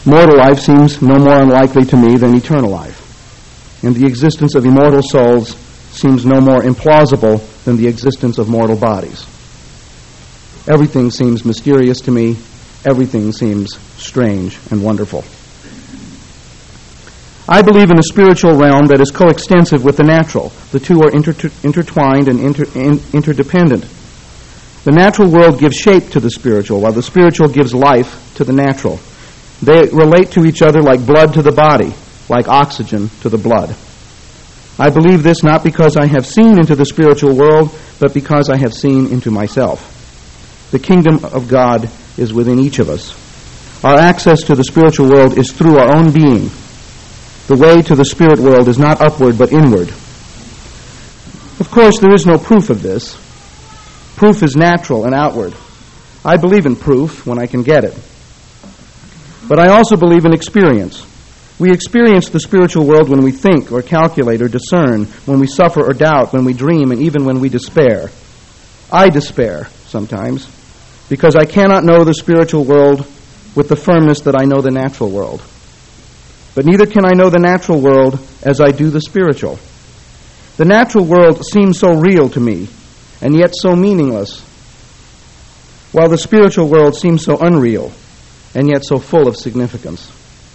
Mortal life seems no more unlikely to me than eternal life. And the existence of immortal souls seems no more implausible than the existence of mortal bodies. Everything seems mysterious to me. Everything seems strange and wonderful. I believe in a spiritual realm that is coextensive with the natural. The two are intertwined and interdependent. The natural world gives shape to the spiritual, while the spiritual gives life to the natural. They relate to each other like blood to the body, like oxygen to the blood. I believe this not because I have seen into the spiritual world, but because I have seen into myself. The kingdom of God is within each of us. Our access to the spiritual world is through our own being. The way to the spirit world is not upward but inward. Of course, there is no proof of this. Proof is natural and outward. I believe in proof when I can get it. But I also believe in experience. We experience the spiritual world when we think or calculate or discern, when we suffer or doubt, when we dream, and even when we despair. I despair sometimes because I cannot know the spiritual world with the firmness that I know the natural world. But neither can I know the natural world as I do the spiritual. The natural world seems so real to me, and yet so meaningless, while the spiritual world seems so unreal, and yet so full of significance.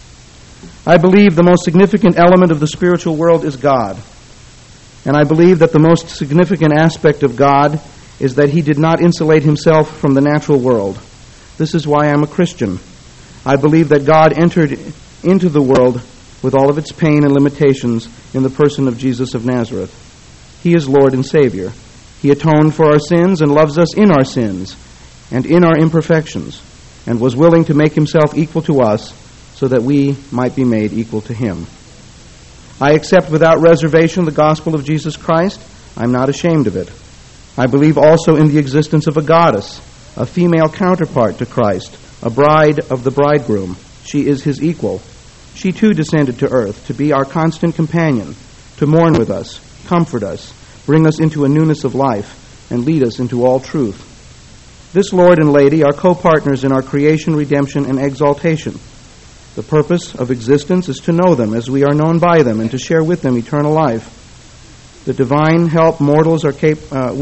I believe the most significant element of the spiritual world is God, and I believe that the most significant aspect of God is that He did not insulate Himself from the natural world. This is why I'm a Christian. I believe that God entered into the world with all of its pain and limitations in the person of Jesus of Nazareth. He is Lord and Savior. He atoned for our sins and loves us in our sins and in our imperfections, and was willing to make Himself equal to us so that we might be made equal to Him. I accept without reservation the gospel of Jesus Christ. I'm not ashamed of it. I believe also in the existence of a goddess, a female counterpart to Christ, a bride of the bridegroom. She is His equal. She too descended to earth to be our constant companion, to mourn with us, comfort us, bring us into a newness of life, and lead us into all truth. This Lord and Lady are co-partners in our creation, redemption, and exaltation. The purpose of existence is to know them as we are known by them, and to share with them eternal life. With divine help, mortals are capable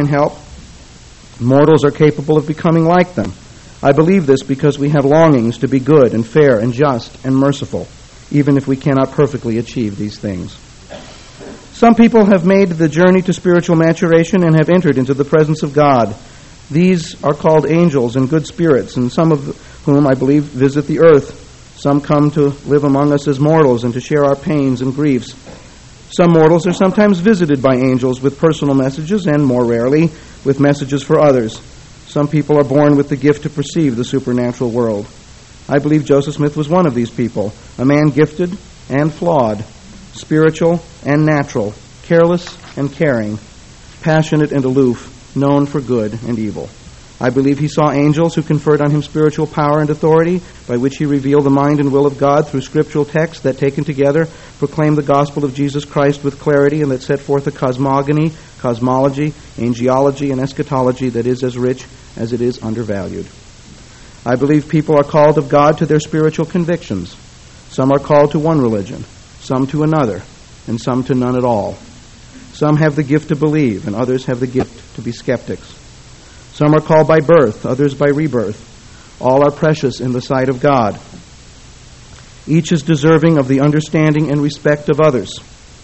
of becoming like them. I believe this because we have longings to be good and fair and just and merciful, even if we cannot perfectly achieve these things. Some people have made the journey to spiritual maturation and have entered into the presence of God. These are called angels and good spirits, and some of whom, I believe, visit the earth. Some come to live among us as mortals and to share our pains and griefs. Some mortals are sometimes visited by angels with personal messages, and more rarely with messages for others. Some people are born with the gift to perceive the supernatural world. I believe Joseph Smith was one of these people, a man gifted and flawed, spiritual and natural, careless and caring, passionate and aloof, known for good and evil. I believe he saw angels who conferred on him spiritual power and authority, by which he revealed the mind and will of God through scriptural texts that, taken together, proclaim the gospel of Jesus Christ with clarity, and that set forth a cosmogony, cosmology, angelology, and eschatology that is as rich as it is undervalued. I believe people are called of God to their spiritual convictions. Some are called to one religion, some to another, and some to none at all. Some have the gift to believe, and others have the gift to be skeptics. Some are called by birth, others by rebirth. All are precious in the sight of God. Each is deserving of the understanding and respect of others.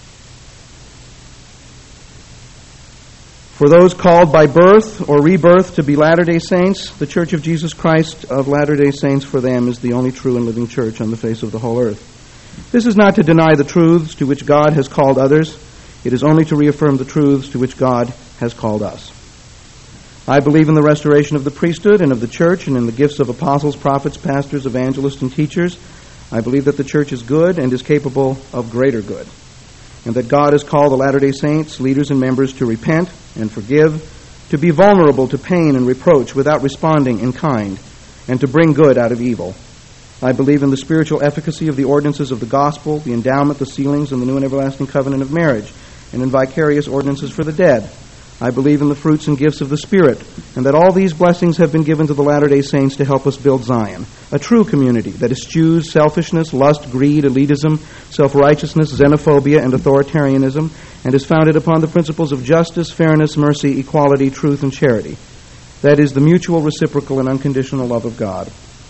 For those called by birth or rebirth to be Latter-day Saints, the Church of Jesus Christ of Latter-day Saints for them is the only true and living church on the face of the whole earth. This is not to deny the truths to which God has called others. It is only to reaffirm the truths to which God has called us. I believe in the restoration of the priesthood and of the church, and in the gifts of apostles, prophets, pastors, evangelists, and teachers. I believe that the church is good and is capable of greater good, and that God has called the Latter-day Saints, leaders and members, to repent and forgive, to be vulnerable to pain and reproach without responding in kind, and to bring good out of evil. I believe in the spiritual efficacy of the ordinances of the gospel, the endowment, the sealings, and the new and everlasting covenant of marriage, and in vicarious ordinances for the dead. I believe in the fruits and gifts of the Spirit, and that all these blessings have been given to the Latter-day Saints to help us build Zion, a true community that eschews selfishness, lust, greed, elitism, self-righteousness, xenophobia, and authoritarianism, and is founded upon the principles of justice, fairness, mercy, equality, truth, and charity. That is the mutual, reciprocal, and unconditional love of God.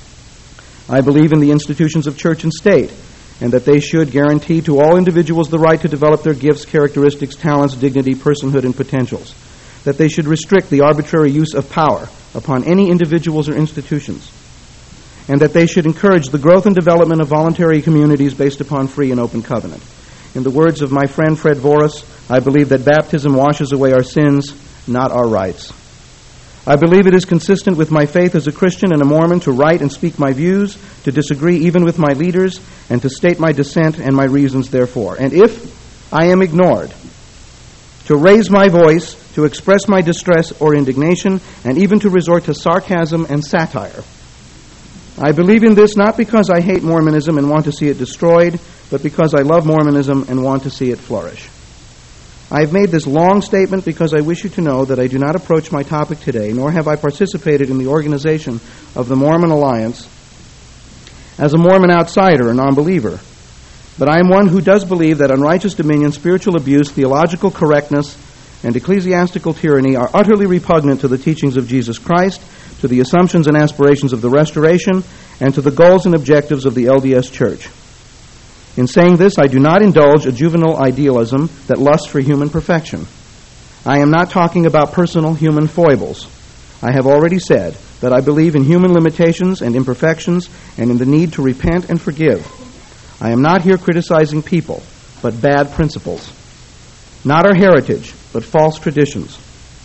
I believe in the institutions of church and state, and that they should guarantee to all individuals the right to develop their gifts, characteristics, talents, dignity, personhood, and potentials. That they should restrict the arbitrary use of power upon any individuals or institutions. And that they should encourage the growth and development of voluntary communities based upon free and open covenant. In the words of my friend Fred Voris, I believe that baptism washes away our sins, not our rights. I believe it is consistent with my faith as a Christian and a Mormon to write and speak my views, to disagree even with my leaders, and to state my dissent and my reasons therefor. And if I am ignored, to raise my voice, to express my distress or indignation, and even to resort to sarcasm and satire. I believe in this not because I hate Mormonism and want to see it destroyed, but because I love Mormonism and want to see it flourish. I have made this long statement because I wish you to know that I do not approach my topic today, nor have I participated in the organization of the Mormon Alliance as a Mormon outsider or non-believer. But I am one who does believe that unrighteous dominion, spiritual abuse, theological correctness, and ecclesiastical tyranny are utterly repugnant to the teachings of Jesus Christ, to the assumptions and aspirations of the Restoration, and to the goals and objectives of the LDS Church. In saying this, I do not indulge a juvenile idealism that lusts for human perfection. I am not talking about personal human foibles. I have already said that I believe in human limitations and imperfections and in the need to repent and forgive. I am not here criticizing people, but bad principles. Not our heritage, but false traditions.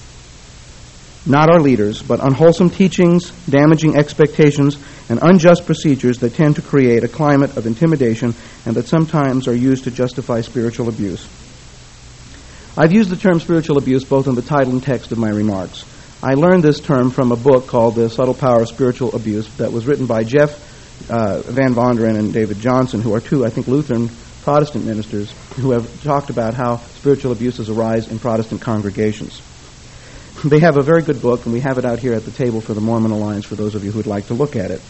Not our leaders, but unwholesome teachings, damaging expectations, and unjust procedures that tend to create a climate of intimidation and that sometimes are used to justify spiritual abuse. I've used the term spiritual abuse both in the title and text of my remarks. I learned this term from a book called The Subtle Power of Spiritual Abuse that was written by Jeff Van Vonderen and David Johnson, who are two, I think, Lutheran Protestant ministers who have talked about how spiritual abuses arise in Protestant congregations. They have a very good book, and we have it out here at the table for the Mormon Alliance for those of you who would like to look at it.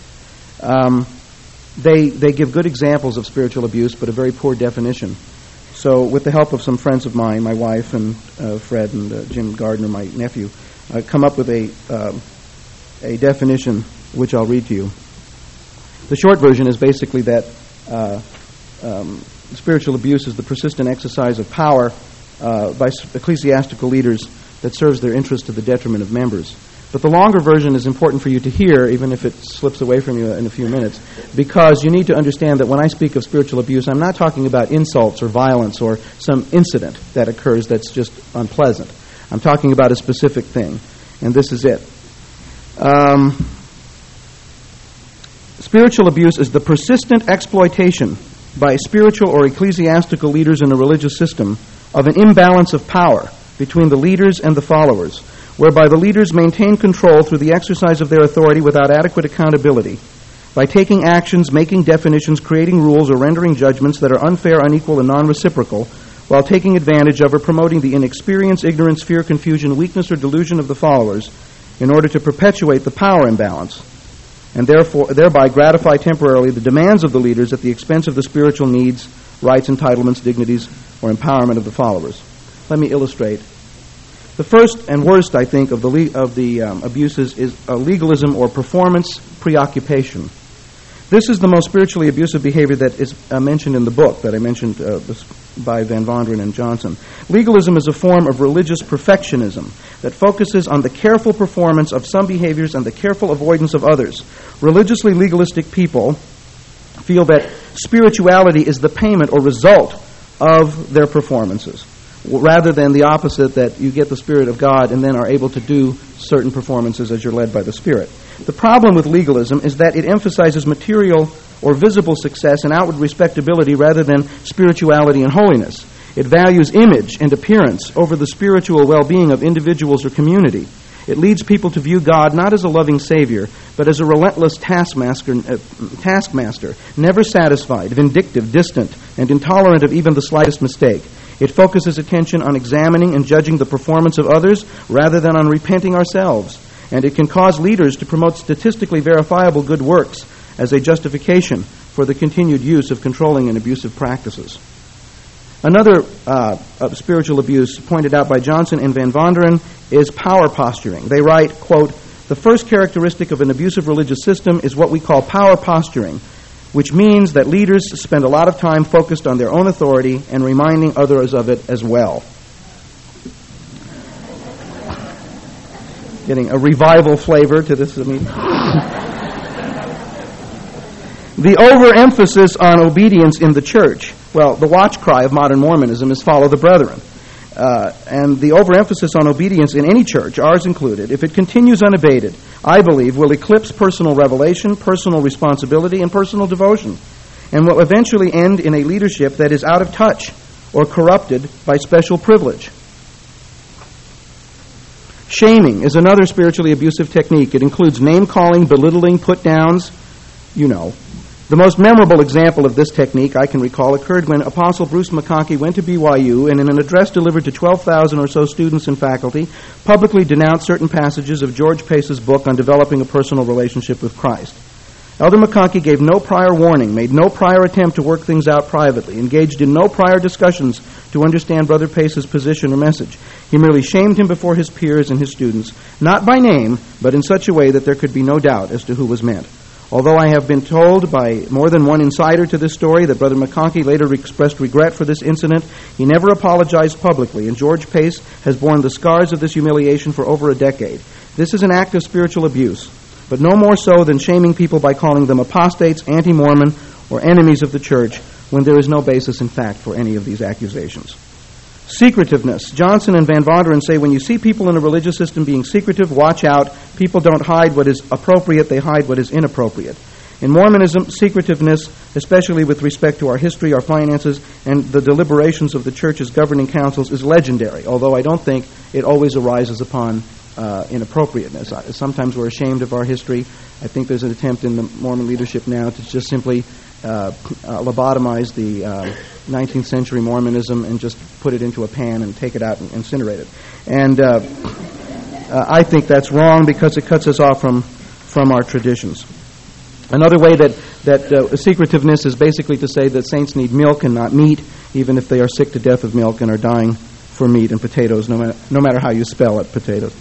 They give good examples of spiritual abuse, but a very poor definition. So with the help of some friends of mine, my wife and Fred and Jim Gardner, my nephew, come up with a definition which I'll read to you. The short version is basically that spiritual abuse is the persistent exercise of power by ecclesiastical leaders that serves their interest to the detriment of members. But the longer version is important for you to hear, even if it slips away from you in a few minutes, because you need to understand that when I speak of spiritual abuse, I'm not talking about insults or violence or some incident that occurs that's just unpleasant. I'm talking about a specific thing, and this is it. Spiritual abuse is the persistent exploitation by spiritual or ecclesiastical leaders in a religious system of an imbalance of power between the leaders and the followers, whereby the leaders maintain control through the exercise of their authority without adequate accountability, by taking actions, making definitions, creating rules, or rendering judgments that are unfair, unequal, and non-reciprocal, while taking advantage of or promoting the inexperience, ignorance, fear, confusion, weakness, or delusion of the followers in order to perpetuate the power imbalance, and thereby gratify temporarily the demands of the leaders at the expense of the spiritual needs, rights, entitlements, dignities, or empowerment of the followers. Let me illustrate. The first and worst, I think, of the abuses is legalism or performance preoccupation. This is the most spiritually abusive behavior that is mentioned in the book that I mentioned by Van Vonderen and Johnson. Legalism is a form of religious perfectionism that focuses on the careful performance of some behaviors and the careful avoidance of others. Religiously legalistic people feel that spirituality is the payment or result of their performances, rather than the opposite, that you get the Spirit of God and then are able to do certain performances as you're led by the Spirit. The problem with legalism is that it emphasizes material or visible success and outward respectability rather than spirituality and holiness. It values image and appearance over the spiritual well-being of individuals or community. It leads people to view God not as a loving Savior, but as a relentless taskmaster, never satisfied, vindictive, distant, and intolerant of even the slightest mistake. It focuses attention on examining and judging the performance of others rather than on repenting ourselves. And it can cause leaders to promote statistically verifiable good works as a justification for the continued use of controlling and abusive practices. Another spiritual abuse pointed out by Johnson and Van Vonderen is power posturing. They write, quote, "The first characteristic of an abusive religious system is what we call power posturing, which means that leaders spend a lot of time focused on their own authority and reminding others of it as well." Getting a revival flavor to this meeting. The overemphasis on obedience in the church. Well, the watch cry of modern Mormonism is follow the brethren. And the overemphasis on obedience in any church, ours included, if it continues unabated, I believe will eclipse personal revelation, personal responsibility, and personal devotion, and will eventually end in a leadership that is out of touch or corrupted by special privilege. Shaming is another spiritually abusive technique. It includes name-calling, belittling, put-downs, you know. The most memorable example of this technique I can recall occurred when Apostle Bruce McConkie went to BYU and in an address delivered to 12,000 or so students and faculty, publicly denounced certain passages of George Pace's book on developing a personal relationship with Christ. Elder McConkie gave no prior warning, made no prior attempt to work things out privately, engaged in no prior discussions to understand Brother Pace's position or message. He merely shamed him before his peers and his students, not by name, but in such a way that there could be no doubt as to who was meant. Although I have been told by more than one insider to this story that Brother McConkie later expressed regret for this incident, he never apologized publicly, and George Pace has borne the scars of this humiliation for over a decade. This is an act of spiritual abuse, but no more so than shaming people by calling them apostates, anti-Mormon, or enemies of the church when there is no basis in fact for any of these accusations. Secretiveness. Johnson and Van Vonderen say when you see people in a religious system being secretive, watch out. People don't hide what is appropriate, they hide what is inappropriate. In Mormonism, secretiveness, especially with respect to our history, our finances, and the deliberations of the church's governing councils, is legendary, although I don't think it always arises upon inappropriateness. Sometimes we're ashamed of our history. I think there's an attempt in the Mormon leadership now to just simply lobotomize the 19th century Mormonism and just put it into a pan and take it out and incinerate it. And I think that's wrong because it cuts us off from our traditions. Another way that secretiveness is basically to say that saints need milk and not meat, even if they are sick to death of milk and are dying for meat and potatoes, no matter how you spell it, potatoes.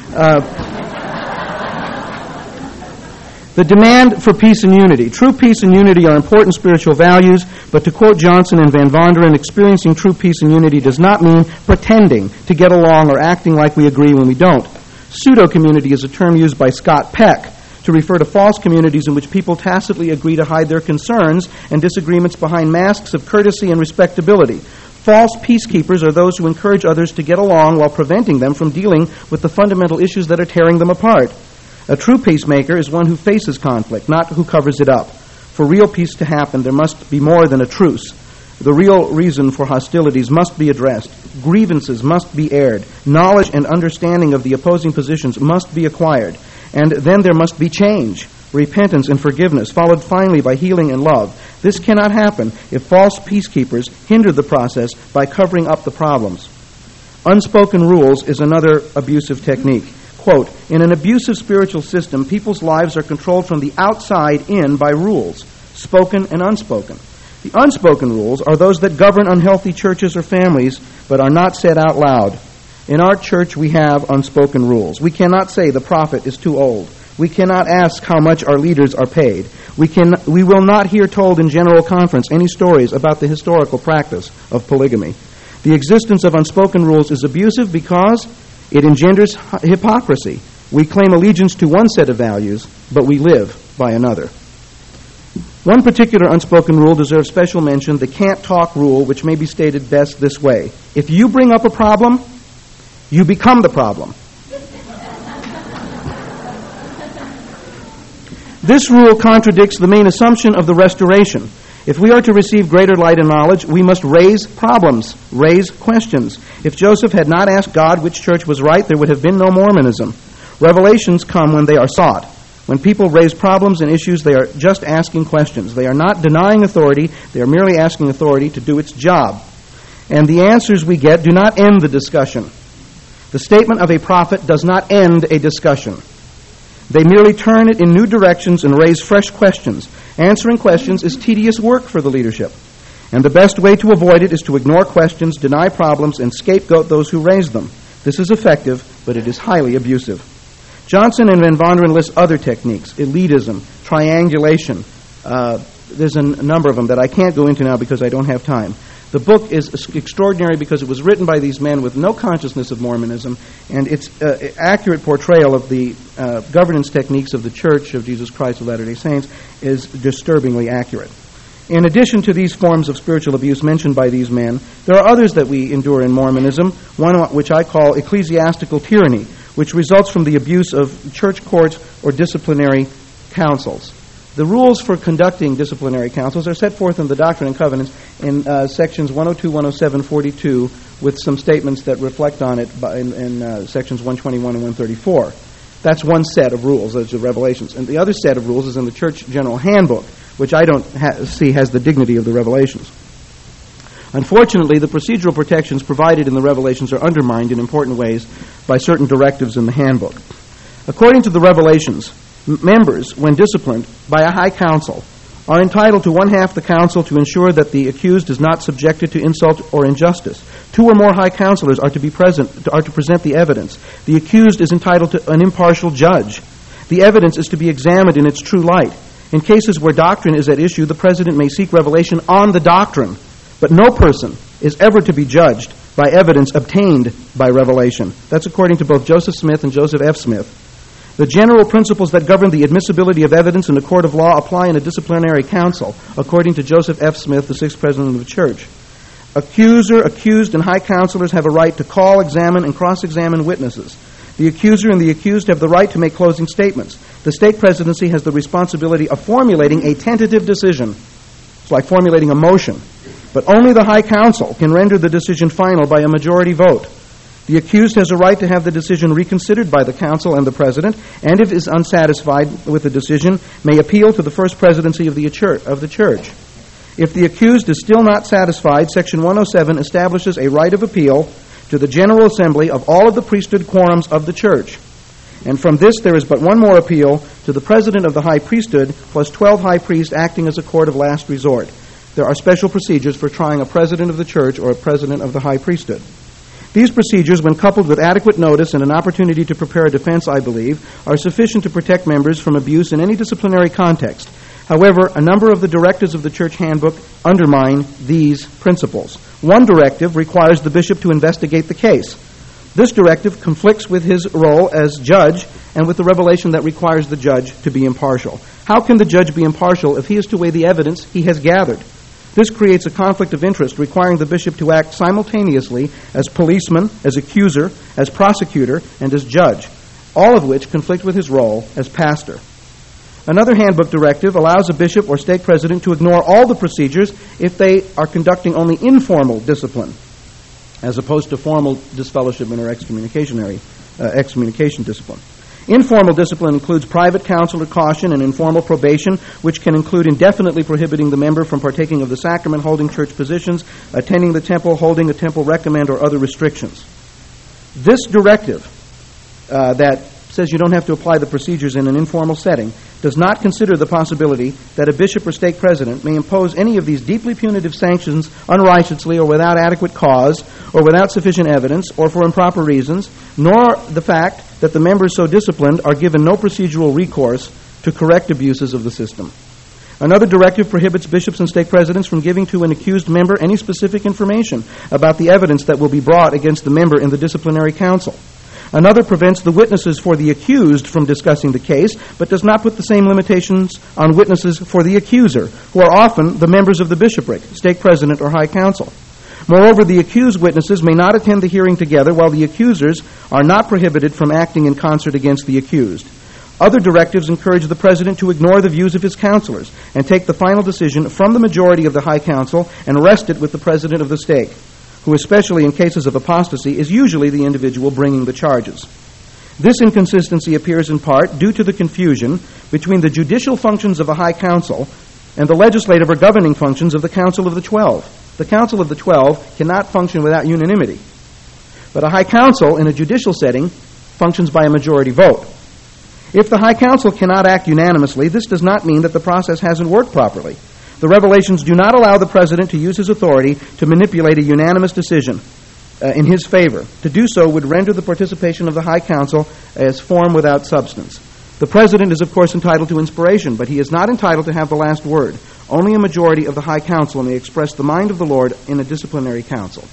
The demand for peace and unity. True peace and unity are important spiritual values, but to quote Johnson and Van Vonderen, experiencing true peace and unity does not mean pretending to get along or acting like we agree when we don't. Pseudo-community is a term used by Scott Peck to refer to false communities in which people tacitly agree to hide their concerns and disagreements behind masks of courtesy and respectability. False peacekeepers are those who encourage others to get along while preventing them from dealing with the fundamental issues that are tearing them apart. A true peacemaker is one who faces conflict, not who covers it up. For real peace to happen, there must be more than a truce. The real reason for hostilities must be addressed. Grievances must be aired. Knowledge and understanding of the opposing positions must be acquired. And then there must be change, repentance and forgiveness, followed finally by healing and love. This cannot happen if false peacekeepers hinder the process by covering up the problems. Unspoken rules is another abusive technique. Quote, in an abusive spiritual system, people's lives are controlled from the outside in by rules, spoken and unspoken. The unspoken rules are those that govern unhealthy churches or families, but are not said out loud. In our church, we have unspoken rules. We cannot say the prophet is too old. We cannot ask how much our leaders are paid. We will not hear told in general conference any stories about the historical practice of polygamy. The existence of unspoken rules is abusive because it engenders hypocrisy. We claim allegiance to one set of values, but we live by another. One particular unspoken rule deserves special mention, the can't talk rule, which may be stated best this way. If you bring up a problem, you become the problem. This rule contradicts the main assumption of the Restoration. If we are to receive greater light and knowledge, we must raise problems, raise questions. If Joseph had not asked God which church was right, there would have been no Mormonism. Revelations come when they are sought. When people raise problems and issues, they are just asking questions. They are not denying authority. They are merely asking authority to do its job. and the answers we get do not end the discussion. The statement of a prophet does not end a discussion. They merely turn it in new directions and raise fresh questions. Answering questions is tedious work for the leadership, and the best way to avoid it is to ignore questions, deny problems, and scapegoat those who raise them. This is effective, but it is highly abusive. Johnson and Van Vonderen list other techniques: elitism, triangulation. There's a number of them that I can't go into now because I don't have time. The book is extraordinary because it was written by these men with no consciousness of Mormonism, and its accurate portrayal of the governance techniques of the Church of Jesus Christ of Latter-day Saints is disturbingly accurate. In addition to these forms of spiritual abuse mentioned by these men, there are others that we endure in Mormonism, one which I call ecclesiastical tyranny, which results from the abuse of church courts or disciplinary councils. The rules for conducting disciplinary councils are set forth in the Doctrine and Covenants in sections 102, 107, 42, with some statements that reflect on it in sections 121 and 134. That's one set of rules, those are Revelations. And the other set of rules is in the Church General Handbook, which I don't see has the dignity of the Revelations. Unfortunately, the procedural protections provided in the Revelations are undermined in important ways by certain directives in the Handbook. According to the Revelations, members, when disciplined by a high council, are entitled to one half the council to ensure that the accused is not subjected to insult or injustice. 2 or more high counselors are to present the evidence. The accused is entitled to an impartial judge. The evidence is to be examined in its true light. In cases where doctrine is at issue, the president may seek revelation on the doctrine, but no person is ever to be judged by evidence obtained by revelation. That's according to both Joseph Smith and Joseph F. Smith. The general principles that govern the admissibility of evidence in a court of law apply in a disciplinary council, according to Joseph F. Smith, the 6th president of the church. Accuser, accused, and high counselors have a right to call, examine, and cross-examine witnesses. The accuser and the accused have the right to make closing statements. The stake presidency has the responsibility of formulating a tentative decision. It's like formulating a motion. But only the high council can render the decision final by a majority vote. The accused has a right to have the decision reconsidered by the council and the president, and if is unsatisfied with the decision, may appeal to the first presidency of the church. If the accused is still not satisfied, Section 107 establishes a right of appeal to the General Assembly of all of the priesthood quorums of the church. And from this there is but one more appeal to the president of the high priesthood plus 12 high priests acting as a court of last resort. There are special procedures for trying a president of the church or a president of the high priesthood. These procedures, when coupled with adequate notice and an opportunity to prepare a defense, I believe, are sufficient to protect members from abuse in any disciplinary context. However, a number of the directives of the church handbook undermine these principles. One directive requires the bishop to investigate the case. This directive conflicts with his role as judge and with the revelation that requires the judge to be impartial. How can the judge be impartial if he is to weigh the evidence he has gathered? This creates a conflict of interest requiring the bishop to act simultaneously as policeman, as accuser, as prosecutor, and as judge, all of which conflict with his role as pastor. Another handbook directive allows a bishop or stake president to ignore all the procedures if they are conducting only informal discipline, as opposed to formal disfellowshipment or excommunication discipline. Informal discipline includes private counsel or caution and informal probation, which can include indefinitely prohibiting the member from partaking of the sacrament, holding church positions, attending the temple, holding a temple recommend, or other restrictions. This directive that says you don't have to apply the procedures in an informal setting does not consider the possibility that a bishop or stake president may impose any of these deeply punitive sanctions unrighteously or without adequate cause or without sufficient evidence or for improper reasons, nor the fact that the members so disciplined are given no procedural recourse to correct abuses of the system. Another directive prohibits bishops and stake presidents from giving to an accused member any specific information about the evidence that will be brought against the member in the disciplinary council. Another prevents the witnesses for the accused from discussing the case, but does not put the same limitations on witnesses for the accuser, who are often the members of the bishopric, stake president, or high council. Moreover, the accused witnesses may not attend the hearing together, while the accusers are not prohibited from acting in concert against the accused. Other directives encourage the president to ignore the views of his counselors and take the final decision from the majority of the high council and rest it with the president of the stake, who, especially in cases of apostasy, is usually the individual bringing the charges. This inconsistency appears in part due to the confusion between the judicial functions of a high council and the legislative or governing functions of the Council of the 12. The Council of the 12 cannot function without unanimity. But a High Council in a judicial setting functions by a majority vote. If the High Council cannot act unanimously, this does not mean that the process hasn't worked properly. The revelations do not allow the President to use his authority to manipulate a unanimous decision in his favor. To do so would render the participation of the High Council as form without substance. The President is, of course, entitled to inspiration, but he is not entitled to have the last word. Only a majority of the High Council may express the mind of the Lord in a disciplinary council.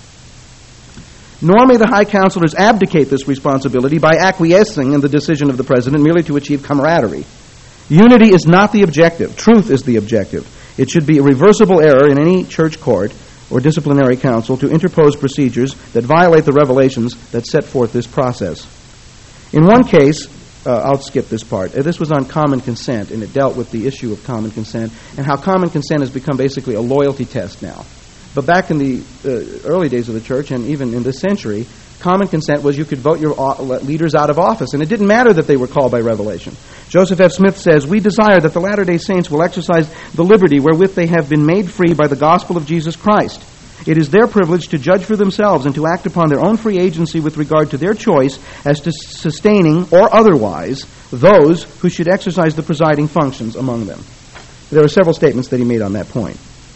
Nor may the High Counselors abdicate this responsibility by acquiescing in the decision of the President merely to achieve camaraderie. Unity is not the objective. Truth is the objective. It should be a reversible error in any church court or disciplinary council to interpose procedures that violate the revelations that set forth this process. In one case, I'll skip this part. This was on common consent, and it dealt with the issue of common consent and how common consent has become basically a loyalty test now. But back in the early days of the church, and even in this century, common consent was you could vote your leaders out of office, and it didn't matter that they were called by revelation. Joseph F. Smith says, "We desire that the Latter-day Saints will exercise the liberty wherewith they have been made free by the gospel of Jesus Christ. It is their privilege to judge for themselves and to act upon their own free agency with regard to their choice as to sustaining or otherwise those who should exercise the presiding functions among them." There are several statements that he made on that point.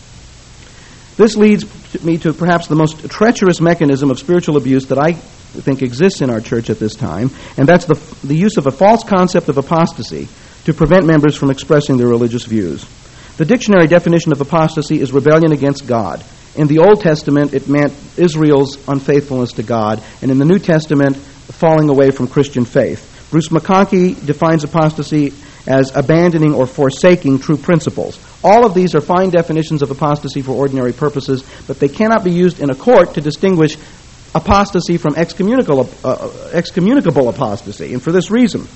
This leads me to perhaps the most treacherous mechanism of spiritual abuse that I think exists in our church at this time, and that's the use of a false concept of apostasy to prevent members from expressing their religious views. The dictionary definition of apostasy is rebellion against God. In the Old Testament, it meant Israel's unfaithfulness to God, and in the New Testament, falling away from Christian faith. Bruce McConkie defines apostasy as abandoning or forsaking true principles. All of these are fine definitions of apostasy for ordinary purposes, but they cannot be used in a court to distinguish apostasy from excommunicable apostasy. And for this reason,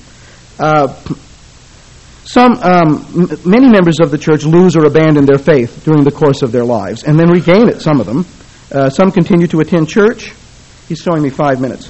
many members of the church lose or abandon their faith during the course of their lives, and then regain it, some of them. Some continue to attend church. He's showing me 5 minutes.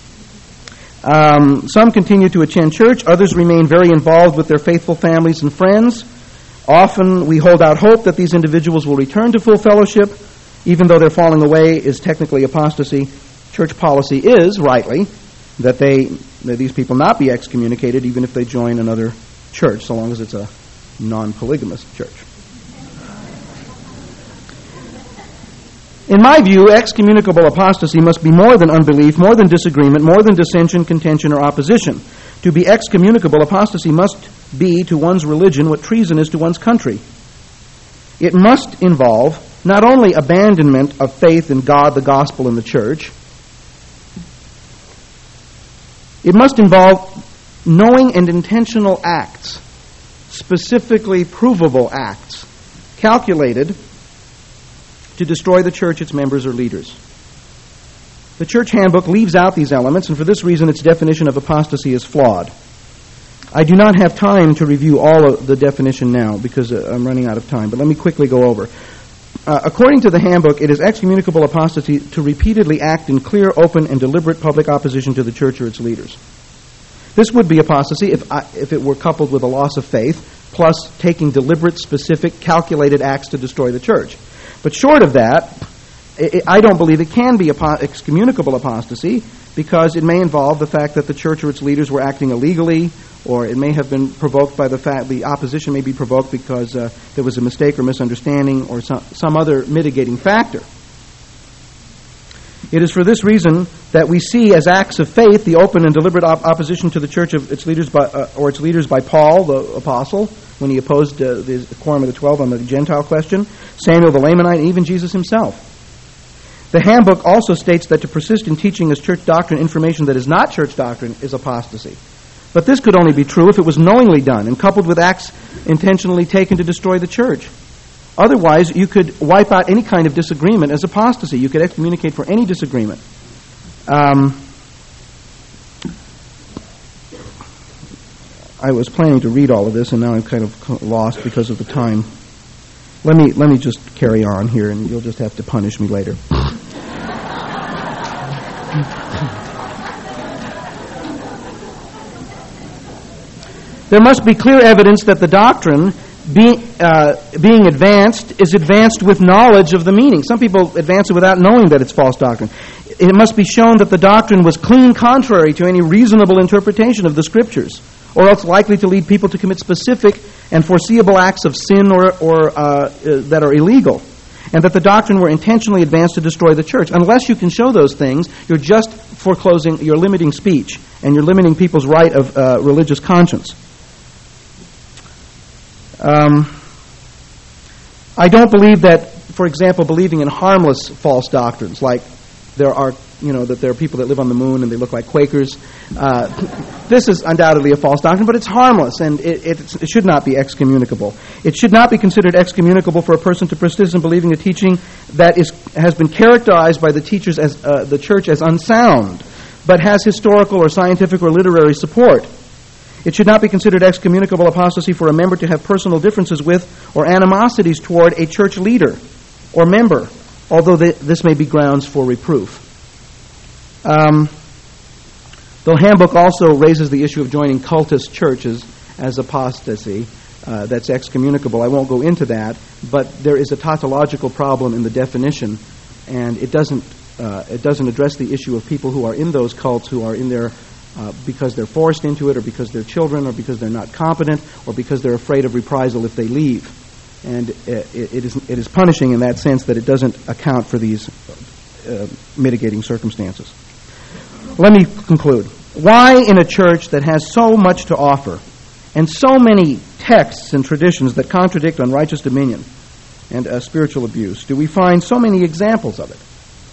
Some continue to attend church. Others remain very involved with their faithful families and friends. Often we hold out hope that these individuals will return to full fellowship, even though their falling away is technically apostasy. Church policy is, rightly, that these people not be excommunicated even if they join another church, so long as it's a non-polygamous church. In my view, excommunicable apostasy must be more than unbelief, more than disagreement, more than dissension, contention, or opposition. To be excommunicable, apostasy must be to one's religion what treason is to one's country. It must involve not only abandonment of faith in God, the gospel, and the church. It must involve knowing and intentional acts, specifically provable acts, calculated to destroy the church, its members, or leaders. The church handbook leaves out these elements, and for this reason its definition of apostasy is flawed. I do not have time to review all of the definition now because I'm running out of time, but let me quickly go over. According to the handbook, it is excommunicable apostasy to repeatedly act in clear, open, and deliberate public opposition to the church or its leaders. This would be apostasy if it were coupled with a loss of faith, plus taking deliberate, specific, calculated acts to destroy the church. But short of that, I don't believe it can be excommunicable apostasy because it may involve the fact that the church or its leaders were acting illegally, or it may have been provoked by the fact the opposition may be provoked because there was a mistake or misunderstanding or some other mitigating factor. It is for this reason that we see as acts of faith the open and deliberate opposition to the church of its leaders by Paul, the apostle, when he opposed the Quorum of the 12 on the Gentile question, Samuel the Lamanite, and even Jesus himself. The handbook also states that to persist in teaching as church doctrine information that is not church doctrine is apostasy. But this could only be true if it was knowingly done and coupled with acts intentionally taken to destroy the church. Otherwise, you could wipe out any kind of disagreement as apostasy. You could excommunicate for any disagreement. I was planning to read all of this, and now I'm kind of lost because of the time. Let me just carry on here, and you'll just have to punish me later. There must be clear evidence that the doctrine being advanced is advanced with knowledge of the meaning. Some people advance it without knowing that it's false doctrine. It must be shown that the doctrine was clean contrary to any reasonable interpretation of the Scriptures, or else likely to lead people to commit specific and foreseeable acts of sin or that are illegal, and that the doctrine were intentionally advanced to destroy the church. Unless you can show those things, you're just foreclosing, you're limiting speech, and you're limiting people's right of religious conscience. I don't believe that, for example, believing in harmless false doctrines, like there are people that live on the moon and they look like Quakers. This is undoubtedly a false doctrine, but it's harmless, and it should not be excommunicable. It should not be considered excommunicable for a person to persist in believing a teaching that has been characterized by the teachers as the church as unsound, but has historical or scientific or literary support. It should not be considered excommunicable apostasy for a member to have personal differences with or animosities toward a church leader or member, although this may be grounds for reproof. The handbook also raises the issue of joining cultist churches as apostasy. That's excommunicable. I won't go into that, but there is a tautological problem in the definition, and it doesn't address the issue of people who are in those cults, who are in there because they're forced into it, or because they're children, or because they're not competent, or because they're afraid of reprisal if they leave. And it is punishing in that sense that it doesn't account for these mitigating circumstances. Let me conclude. Why in a church that has so much to offer and so many texts and traditions that contradict unrighteous dominion and spiritual abuse do we find so many examples of it?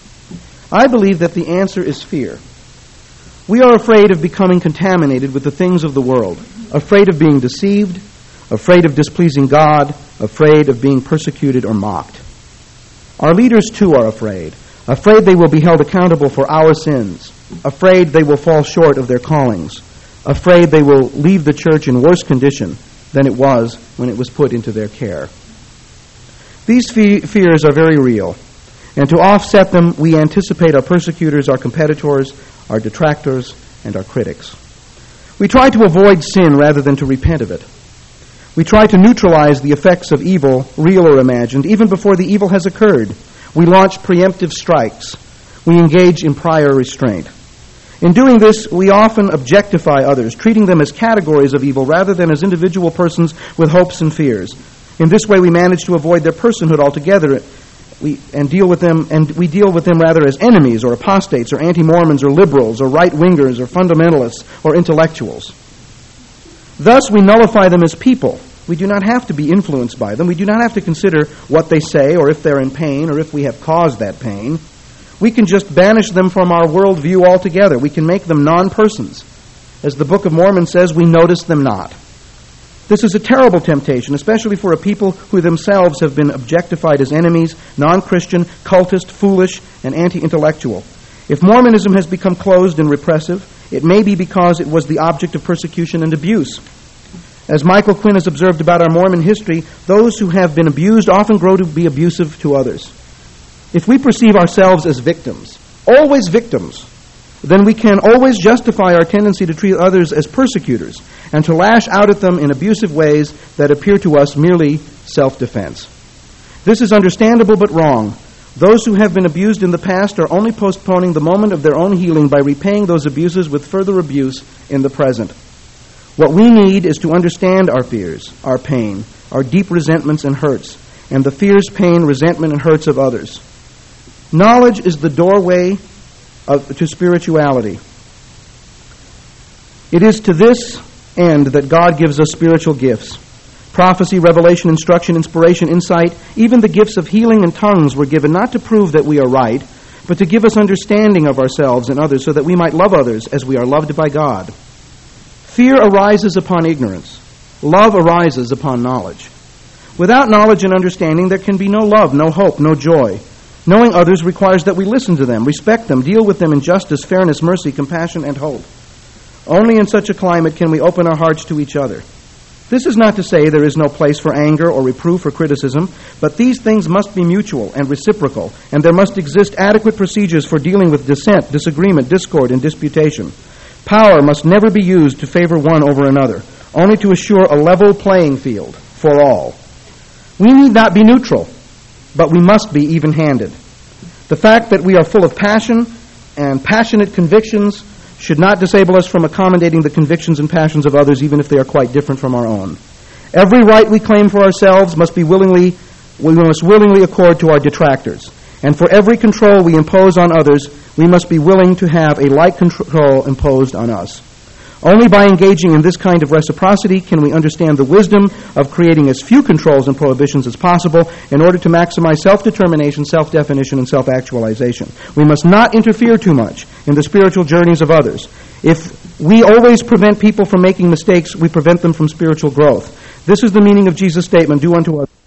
I believe that the answer is fear. We are afraid of becoming contaminated with the things of the world, afraid of being deceived, afraid of displeasing God, afraid of being persecuted or mocked. Our leaders too are afraid they will be held accountable for our sins, afraid they will fall short of their callings, afraid they will leave the church in worse condition than it was when it was put into their care. These fears are very real, and to offset them, we anticipate our persecutors, our competitors, our detractors, and our critics. We try to avoid sin rather than to repent of it. We try to neutralize the effects of evil, real or imagined, even before the evil has occurred. We launch preemptive strikes. We engage in prior restraint. In doing this, we often objectify others, treating them as categories of evil rather than as individual persons with hopes and fears. In this way, we manage to avoid their personhood altogether. We deal with them rather as enemies or apostates or anti-Mormons or liberals or right-wingers or fundamentalists or intellectuals. Thus, we nullify them as people. We do not have to be influenced by them. We do not have to consider what they say or if they're in pain or if we have caused that pain. We can just banish them from our worldview altogether. We can make them non-persons. As the Book of Mormon says, we notice them not. This is a terrible temptation, especially for a people who themselves have been objectified as enemies, non-Christian, cultist, foolish, and anti-intellectual. If Mormonism has become closed and repressive, it may be because it was the object of persecution and abuse. As Michael Quinn has observed about our Mormon history, those who have been abused often grow to be abusive to others. If we perceive ourselves as victims, always victims, then we can always justify our tendency to treat others as persecutors and to lash out at them in abusive ways that appear to us merely self-defense. This is understandable but wrong. Those who have been abused in the past are only postponing the moment of their own healing by repaying those abuses with further abuse in the present. What we need is to understand our fears, our pain, our deep resentments and hurts, and the fears, pain, resentment, and hurts of others. Knowledge is the doorway to spirituality. It is to this end that God gives us spiritual gifts. Prophecy, revelation, instruction, inspiration, insight, even the gifts of healing and tongues were given not to prove that we are right, but to give us understanding of ourselves and others so that we might love others as we are loved by God. Fear arises upon ignorance. Love arises upon knowledge. Without knowledge and understanding, there can be no love, no hope, no joy. Knowing others requires that we listen to them, respect them, deal with them in justice, fairness, mercy, compassion, and hope. Only in such a climate can we open our hearts to each other. This is not to say there is no place for anger or reproof or criticism, but these things must be mutual and reciprocal, and there must exist adequate procedures for dealing with dissent, disagreement, discord, and disputation. Power must never be used to favor one over another, only to assure a level playing field for all. We need not be neutral, but we must be even-handed. The fact that we are full of passion and passionate convictions should not disable us from accommodating the convictions and passions of others, even if they are quite different from our own. Every right we claim for ourselves we must willingly accord to our detractors. And for every control we impose on others, we must be willing to have a like control imposed on us. Only by engaging in this kind of reciprocity can we understand the wisdom of creating as few controls and prohibitions as possible in order to maximize self-determination, self-definition, and self-actualization. We must not interfere too much in the spiritual journeys of others. If we always prevent people from making mistakes, we prevent them from spiritual growth. This is the meaning of Jesus' statement, do unto others,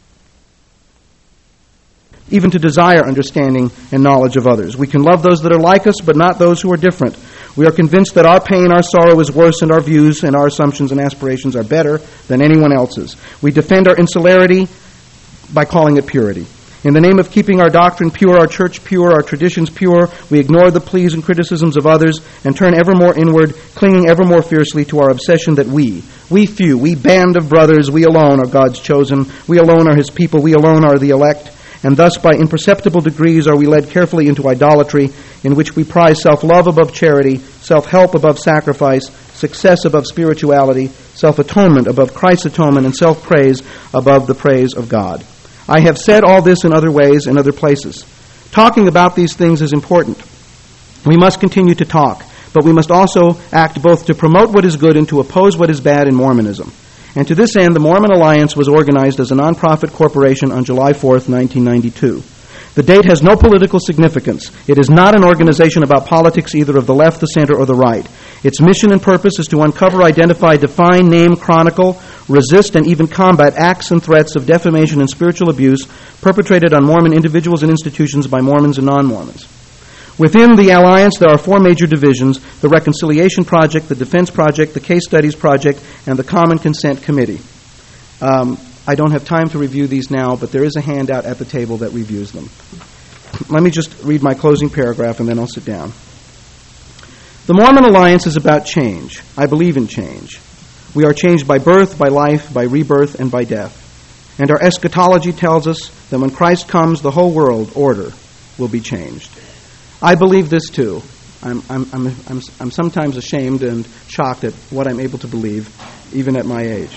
even to desire understanding and knowledge of others. We can love those that are like us, but not those who are different. We are convinced that our pain, our sorrow is worse, and our views and our assumptions and aspirations are better than anyone else's. We defend our insularity by calling it purity. In the name of keeping our doctrine pure, our church pure, our traditions pure, we ignore the pleas and criticisms of others and turn ever more inward, clinging ever more fiercely to our obsession that we few, we band of brothers, we alone are God's chosen, we alone are His people, we alone are the elect, and thus by imperceptible degrees are we led carefully into idolatry, in which we prize self-love above charity, self-help above sacrifice, success above spirituality, self-atonement above Christ's atonement, and self-praise above the praise of God. I have said all this in other ways, in other places. Talking about these things is important. We must continue to talk, but we must also act both to promote what is good and to oppose what is bad in Mormonism. And to this end, the Mormon Alliance was organized as a nonprofit corporation on July 4th, 1992. The date has no political significance. It is not an organization about politics either of the left, the center, or the right. Its mission and purpose is to uncover, identify, define, name, chronicle, resist, and even combat acts and threats of defamation and spiritual abuse perpetrated on Mormon individuals and institutions by Mormons and non-Mormons. Within the Alliance, there are four major divisions: the Reconciliation Project, the Defense Project, the Case Studies Project, and the Common Consent Committee. I don't have time to review these now, but there is a handout at the table that reviews them. Let me just read my closing paragraph, and then I'll sit down. The Mormon Alliance is about change. I believe in change. We are changed by birth, by life, by rebirth, and by death. And our eschatology tells us that when Christ comes, the whole world order will be changed. I believe this too. I'm sometimes ashamed and shocked at what I'm able to believe, even at my age.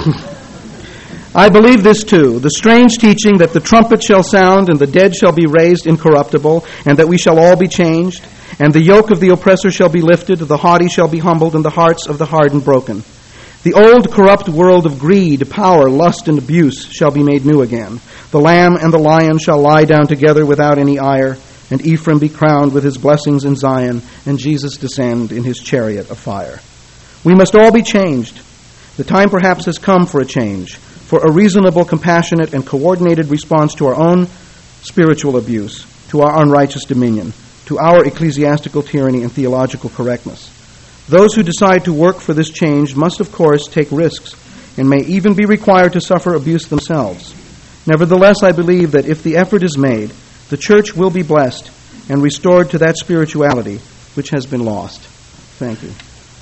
I believe this too, the strange teaching that the trumpet shall sound and the dead shall be raised incorruptible, and that we shall all be changed, and the yoke of the oppressor shall be lifted, the haughty shall be humbled, and the hearts of the hardened broken. The old corrupt world of greed, power, lust, and abuse shall be made new again. The lamb and the lion shall lie down together without any ire, and Ephraim be crowned with his blessings in Zion, and Jesus descend in his chariot of fire. We must all be changed. The time perhaps has come for a change, for a reasonable, compassionate, and coordinated response to our own spiritual abuse, to our unrighteous dominion, to our ecclesiastical tyranny and theological correctness. Those who decide to work for this change must, of course, take risks, and may even be required to suffer abuse themselves. Nevertheless, I believe that if the effort is made, the church will be blessed and restored to that spirituality which has been lost. Thank you.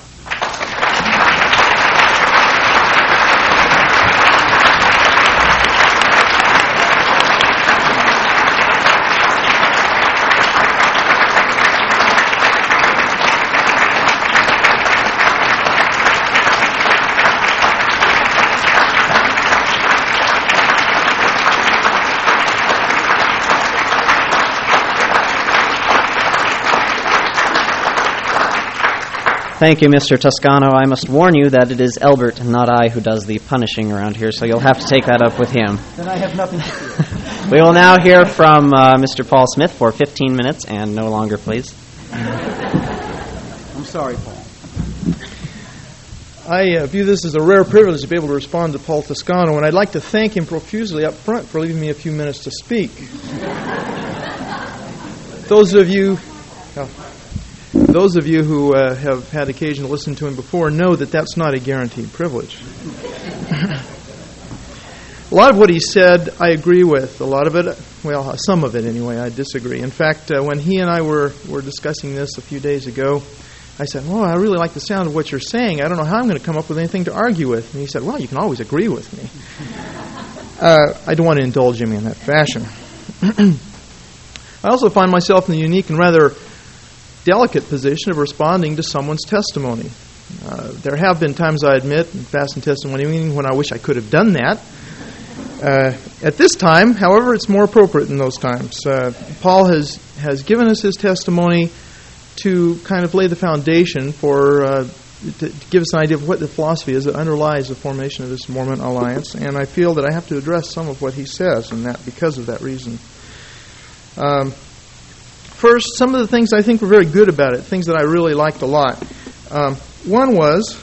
Thank you, Mr. Toscano. I must warn you that it is Elbert and not I who does the punishing around here, so you'll have to take that up with him. Then I have nothing to fear. We will now hear from Mr. Paul Smith for 15 minutes, and no longer, please. I'm sorry, Paul. I view this as a rare privilege to be able to respond to Paul Toscano, and I'd like to thank him profusely up front for leaving me a few minutes to speak. Those of you who have had occasion to listen to him before know that that's not a guaranteed privilege. A lot of what he said I agree with. A lot of it, well, some of it anyway, I disagree. In fact, when he and I were discussing this a few days ago, I said, well, I really like the sound of what you're saying. I don't know how I'm going to come up with anything to argue with. And he said, well, you can always agree with me. I don't want to indulge him in that fashion. I also find myself in the unique and rather delicate position of responding to someone's testimony. There have been times, I admit, in fast and testimony meeting when I wish I could have done that. At this time, however, it's more appropriate in those times. Paul has given us his testimony to kind of lay the foundation for to give us an idea of what the philosophy is that underlies the formation of this Mormon alliance, and I feel that I have to address some of what he says, and that because of that reason. First, some of the things I think were very good about it, things that I really liked a lot. One was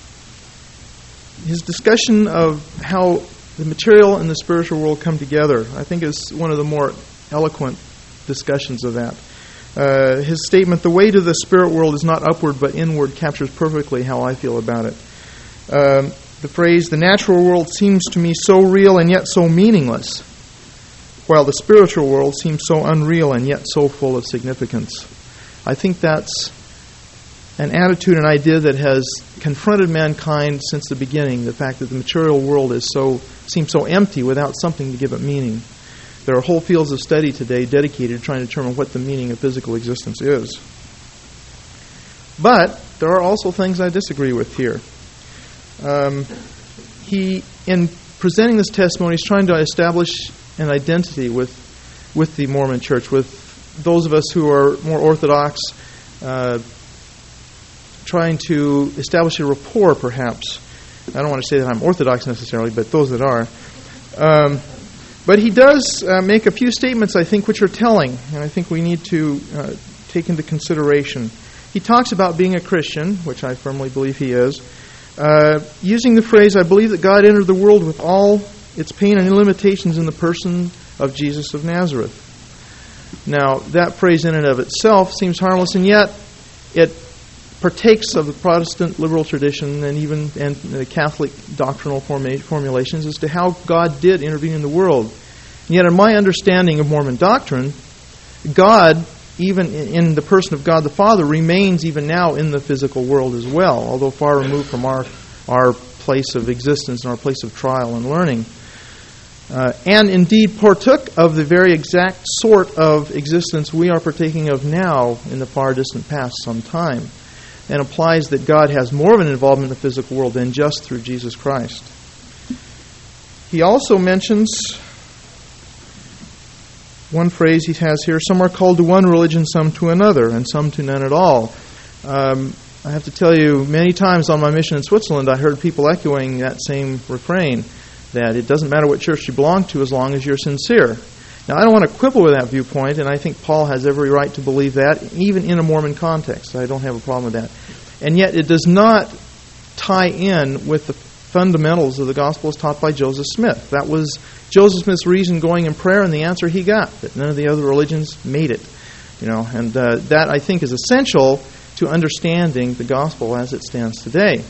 his discussion of how the material and the spiritual world come together. I think is one of the more eloquent discussions of that. His statement, the way to the spirit world is not upward but inward, captures perfectly how I feel about it. The phrase, the natural world seems to me so real and yet so meaningless, while the spiritual world seems so unreal and yet so full of significance. I think that's an attitude, an idea that has confronted mankind since the beginning, the fact that the material world seems so empty without something to give it meaning. There are whole fields of study today dedicated to trying to determine what the meaning of physical existence is. But there are also things I disagree with here. He, in presenting this testimony, is trying to establish an identity with the Mormon Church, with those of us who are more orthodox, trying to establish a rapport, perhaps. I don't want to say that I'm orthodox necessarily, but those that are. But he does make a few statements, I think, which are telling, and I think we need to take into consideration. He talks about being a Christian, which I firmly believe he is, using the phrase, I believe that God entered the world with all its pain and limitations in the person of Jesus of Nazareth. Now, that phrase in and of itself seems harmless, and yet it partakes of the Protestant liberal tradition and even the Catholic doctrinal formulations as to how God did intervene in the world. And yet, in my understanding of Mormon doctrine, God, even in the person of God the Father, remains even now in the physical world as well, although far removed from our place of existence and our place of trial and learning. And indeed partook of the very exact sort of existence we are partaking of now in the far distant past sometime, and implies that God has more of an involvement in the physical world than just through Jesus Christ. He also mentions one phrase he has here, some are called to one religion, some to another, and some to none at all. I have to tell you, many times on my mission in Switzerland, I heard people echoing that same refrain, that it doesn't matter what church you belong to as long as you're sincere. Now, I don't want to quibble with that viewpoint, and I think Paul has every right to believe that, even in a Mormon context. I don't have a problem with that. And yet, it does not tie in with the fundamentals of the gospel as taught by Joseph Smith. That was Joseph Smith's reason going in prayer, and the answer he got, that none of the other religions made it. And that, I think, is essential to understanding the gospel as it stands today.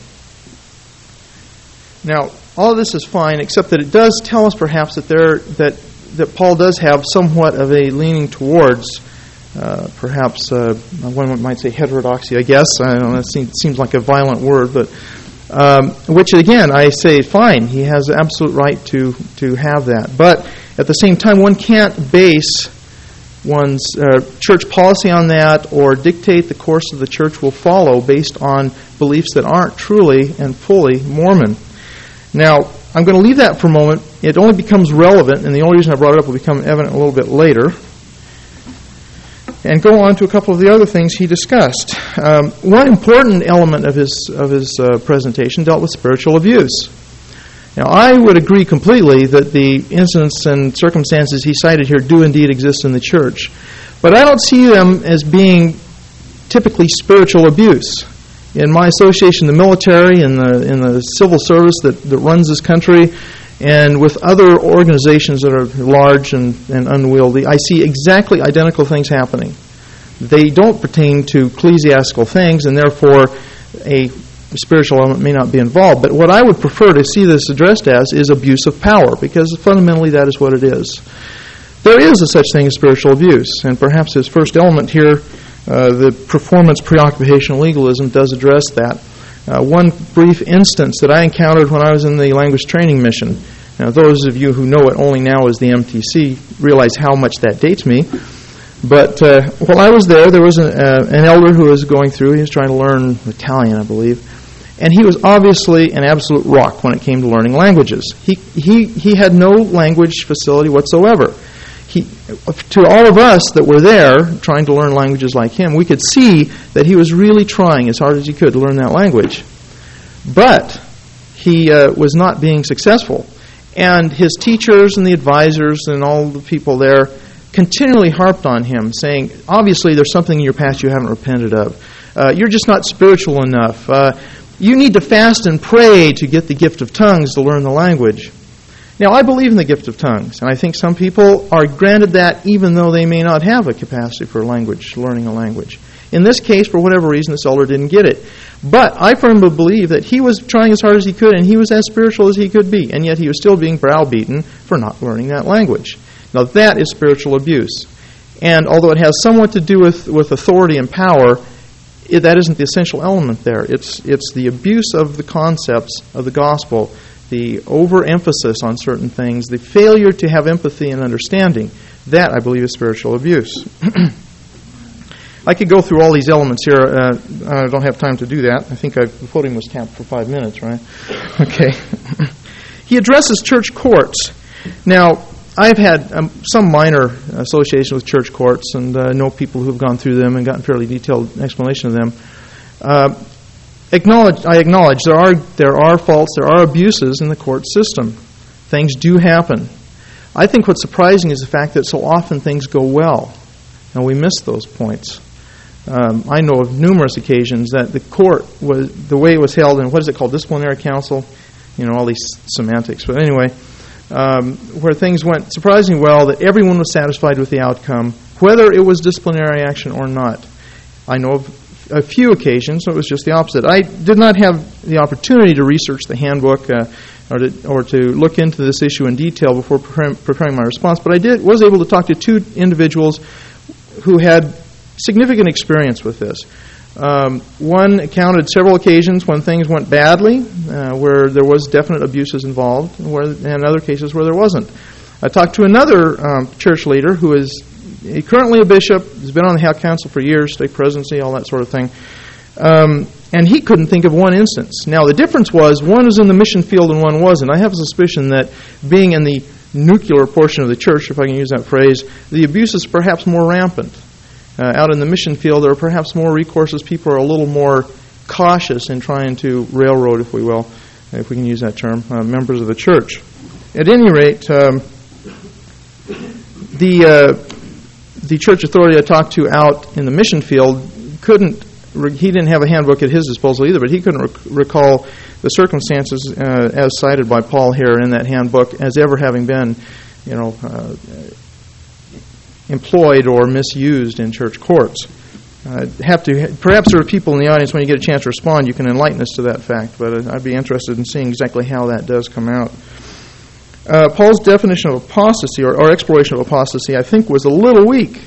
Now, all of this is fine, except that it does tell us perhaps that Paul does have somewhat of a leaning towards, perhaps one might say heterodoxy, I guess. I don't know, it seems like a violent word, but which again, I say fine. He has the absolute right to have that. But at the same time, one can't base one's church policy on that or dictate the course of the church will follow based on beliefs that aren't truly and fully Mormon. Now, I'm going to leave that for a moment. It only becomes relevant, and the only reason I brought it up will become evident a little bit later, and go on to a couple of the other things he discussed. One important element of his presentation dealt with spiritual abuse. Now, I would agree completely that the incidents and circumstances he cited here do indeed exist in the church, but I don't see them as being typically spiritual abuse. In my association, the military and the civil service that runs this country, and with other organizations that are large and unwieldy, I see exactly identical things happening. They don't pertain to ecclesiastical things, and therefore a spiritual element may not be involved. But what I would prefer to see this addressed as is abuse of power, because fundamentally that is what it is. There is a such thing as spiritual abuse, and perhaps his first element here The performance preoccupational legalism does address that. One brief instance that I encountered when I was in the language training mission. Now, those of you who know it only now as the MTC realize how much that dates me. But while I was there was an elder who was going through. He was trying to learn Italian, I believe. And he was obviously an absolute rock when it came to learning languages. He had no language facility whatsoever. To all of us that were there trying to learn languages like him, we could see that he was really trying as hard as he could to learn that language. But he was not being successful. And his teachers and the advisors and all the people there continually harped on him, saying, obviously there's something in your past you haven't repented of. You're just not spiritual enough. You need to fast and pray to get the gift of tongues to learn the language. Now, I believe in the gift of tongues, and I think some people are granted that even though they may not have a capacity for learning a language. In this case, for whatever reason, this elder didn't get it. But I firmly believe that he was trying as hard as he could, and he was as spiritual as he could be, and yet he was still being browbeaten for not learning that language. Now, that is spiritual abuse. And although it has somewhat to do with authority and power, that isn't the essential element there. It's the abuse of the concepts of the gospel, the overemphasis on certain things, the failure to have empathy and understanding. That, I believe, is spiritual abuse. I could go through all these elements here. I don't have time to do that. I think the podium was tapped for 5 minutes, right? Okay. He addresses church courts. Now, I've had some minor association with church courts and know people who've gone through them and gotten fairly detailed explanation of them. I acknowledge there are faults, there are abuses in the court system. Things do happen. I think what's surprising is the fact that so often things go well, and we miss those points. I know of numerous occasions that the court the way it was held in, what is it called, disciplinary council? You know, all these semantics. But anyway, where things went surprisingly well, that everyone was satisfied with the outcome, whether it was disciplinary action or not. I know of a few occasions it was just the opposite. I did not have the opportunity to research the handbook or to look into this issue in detail before preparing my response, but I was able to talk to two individuals who had significant experience with this. One counted several occasions when things went badly, where there was definite abuses involved, and other cases where there wasn't. I talked to another church leader who is currently a bishop, has been on the council for years, stake presidency, all that sort of thing, and he couldn't think of one instance. Now, the difference was one was in the mission field and one wasn't. I have a suspicion that being in the nuclear portion of the church, if I can use that phrase, the abuse is perhaps more rampant. Out in the mission field, there are perhaps more recourses. People are a little more cautious in trying to railroad, if we will, if we can use that term, members of the church. At any rate, the church authority I talked to out in the mission field he didn't have a handbook at his disposal either, but he couldn't recall the circumstances as cited by Paul here in that handbook as ever having been, employed or misused in church courts. Perhaps there are people in the audience, when you get a chance to respond, you can enlighten us to that fact, but I'd be interested in seeing exactly how that does come out. Paul's definition of apostasy, or exploration of apostasy, I think was a little weak.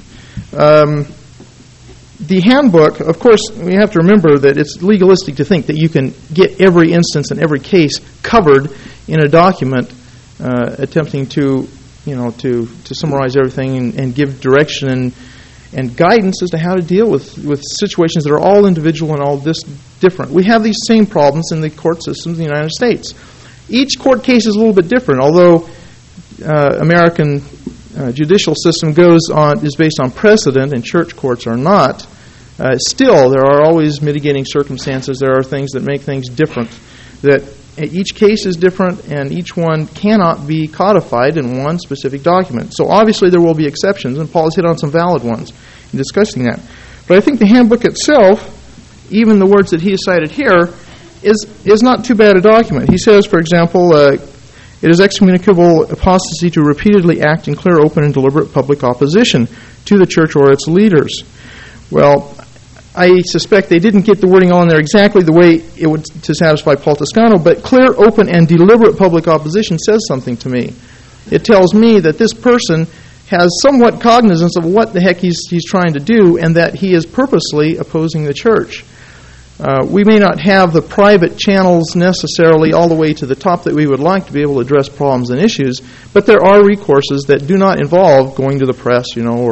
The handbook, of course, we have to remember that it's legalistic to think that you can get every instance and every case covered in a document attempting to summarize everything and give direction and guidance as to how to deal with situations that are all individual and all different. We have these same problems in the court systems in the United States. Each court case is a little bit different, although American judicial system is based on precedent and church courts are not. Still, there are always mitigating circumstances. There are things that make things different. That each case is different, and each one cannot be codified in one specific document. So obviously there will be exceptions, and Paul has hit on some valid ones in discussing that. But I think the handbook itself, even the words that he has cited here, is not too bad a document. He says, for example, it is excommunicable apostasy to repeatedly act in clear, open, and deliberate public opposition to the church or its leaders. Well, I suspect they didn't get the wording on there exactly the way it would to satisfy Paul Toscano, but clear, open, and deliberate public opposition says something to me. It tells me that this person has somewhat cognizance of what the heck he's trying to do, and that he is purposely opposing the church. We may not have the private channels necessarily all the way to the top that we would like to be able to address problems and issues, but there are recourses that do not involve going to the press,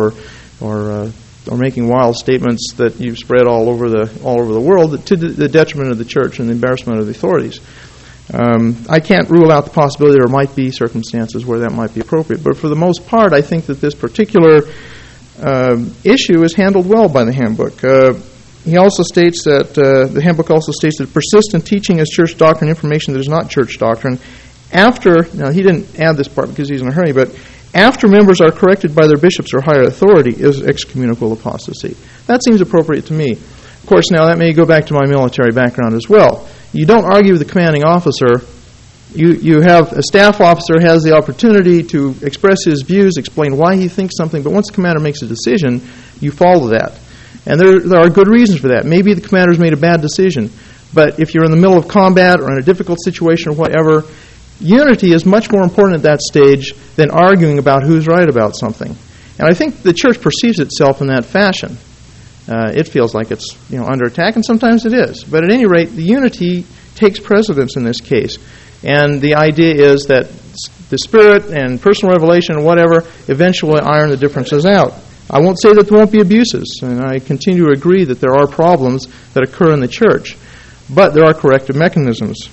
or making wild statements that you've spread all over the world to the detriment of the church and the embarrassment of the authorities. I can't rule out the possibility there might be circumstances where that might be appropriate, but for the most part, I think that this particular issue is handled well by the handbook. He also states that the handbook also states that persistent teaching as church doctrine information that is not church doctrine. Now he didn't add this part because he's in a hurry, but after members are corrected by their bishops or higher authority is excommunicable apostasy. That seems appropriate to me. Of course, now that may go back to my military background as well. You don't argue with the commanding officer. You have a staff officer has the opportunity to express his views, explain why he thinks something, but once the commander makes a decision, you follow that. And there are good reasons for that. Maybe the commander's made a bad decision, but if you're in the middle of combat or in a difficult situation or whatever, unity is much more important at that stage than arguing about who's right about something. And I think the church perceives itself in that fashion. It feels like it's under attack, and sometimes it is. But at any rate, the unity takes precedence in this case. And the idea is that the Spirit and personal revelation and whatever eventually iron the differences out. I won't say that there won't be abuses, and I continue to agree that there are problems that occur in the church, but there are corrective mechanisms.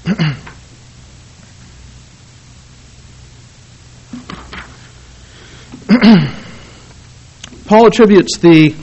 Paul attributes the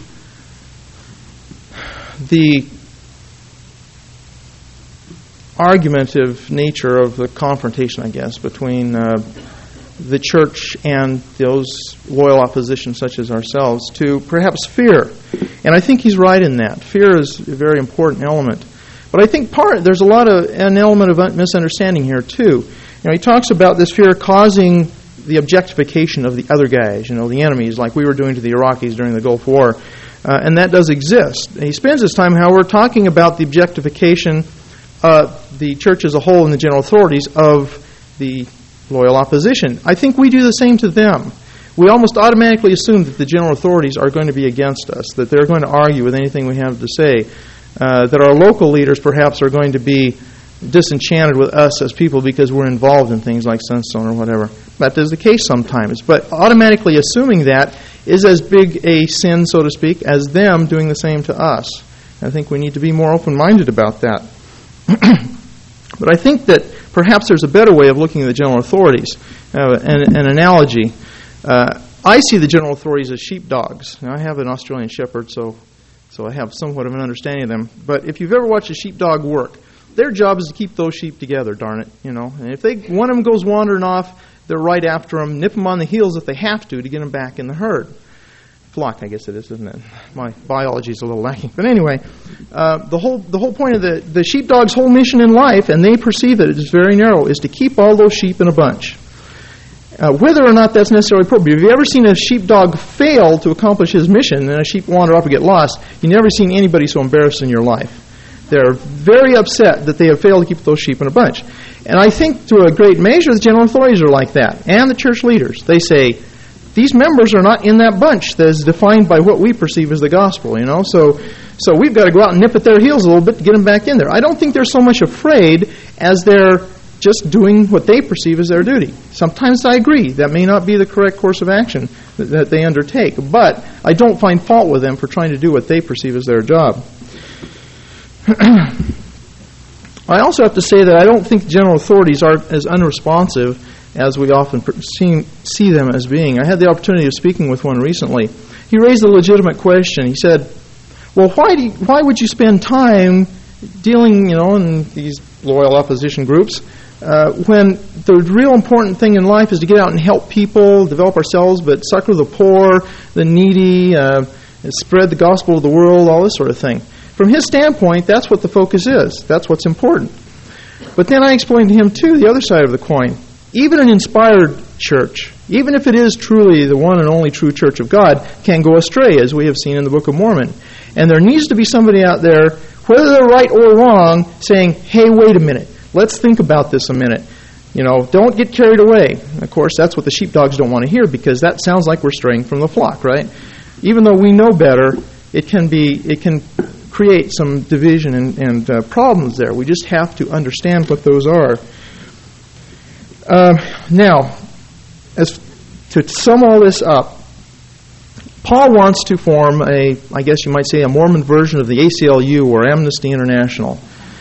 argumentative nature of the confrontation, I guess, between the church and those loyal opposition such as ourselves to perhaps fear. And I think he's right in that. Fear is a very important element. But I think there's an element of misunderstanding here too. He talks about this fear causing the objectification of the other guys, the enemies, like we were doing to the Iraqis during the Gulf War. And that does exist. And he spends his time, however, talking about the objectification of the church as a whole and the general authorities of the loyal opposition. I think we do the same to them. We almost automatically assume that the general authorities are going to be against us, that they're going to argue with anything we have to say, that our local leaders perhaps are going to be disenchanted with us as people because we're involved in things like Sunstone or whatever. That is the case sometimes. But automatically assuming that is as big a sin, so to speak, as them doing the same to us. I think we need to be more open-minded about that. But I think that perhaps there's a better way of looking at the general authorities. An analogy. I see the general authorities as sheepdogs. Now, I have an Australian Shepherd, so I have somewhat of an understanding of them. But if you've ever watched a sheepdog work, their job is to keep those sheep together, darn it. And if one of them goes wandering off, they're right after them, nip them on the heels if they have to get them back in the herd. Flock, I guess it is, isn't it? My biology is a little lacking. But anyway, the whole point of the sheepdog's whole mission in life, and they perceive that it is very narrow, is to keep all those sheep in a bunch. Whether or not that's necessarily appropriate. Have you ever seen a sheepdog fail to accomplish his mission and a sheep wander off and get lost? You've never seen anybody so embarrassed in your life. They're very upset that they have failed to keep those sheep in a bunch. And I think to a great measure the general authorities are like that, and the church leaders. They say, these members are not in that bunch that is defined by what we perceive as the gospel, So we've got to go out and nip at their heels a little bit to get them back in there. I don't think they're so much afraid as they're just doing what they perceive as their duty. Sometimes I agree. That may not be the correct course of action that they undertake, but I don't find fault with them for trying to do what they perceive as their job. I also have to say that I don't think general authorities are as unresponsive as we often see them as being. I had the opportunity of speaking with one recently. He raised a legitimate question. He said, well, why would you spend time dealing, in these loyal opposition groups when the real important thing in life is to get out and help people, develop ourselves, but succor the poor, the needy, spread the gospel of the world, all this sort of thing. From his standpoint, that's what the focus is. That's what's important. But then I explained to him, too, the other side of the coin. Even an inspired church, even if it is truly the one and only true church of God, can go astray, as we have seen in the Book of Mormon. And there needs to be somebody out there, whether they're right or wrong, saying, hey, wait a minute, let's think about this a minute. Don't get carried away. Of course, that's what the sheepdogs don't want to hear, because that sounds like we're straying from the flock, right? Even though we know better, it can create some division and problems there. We just have to understand what those are. Now, as to sum all this up, Paul wants to form I guess you might say, a Mormon version of the ACLU or Amnesty International.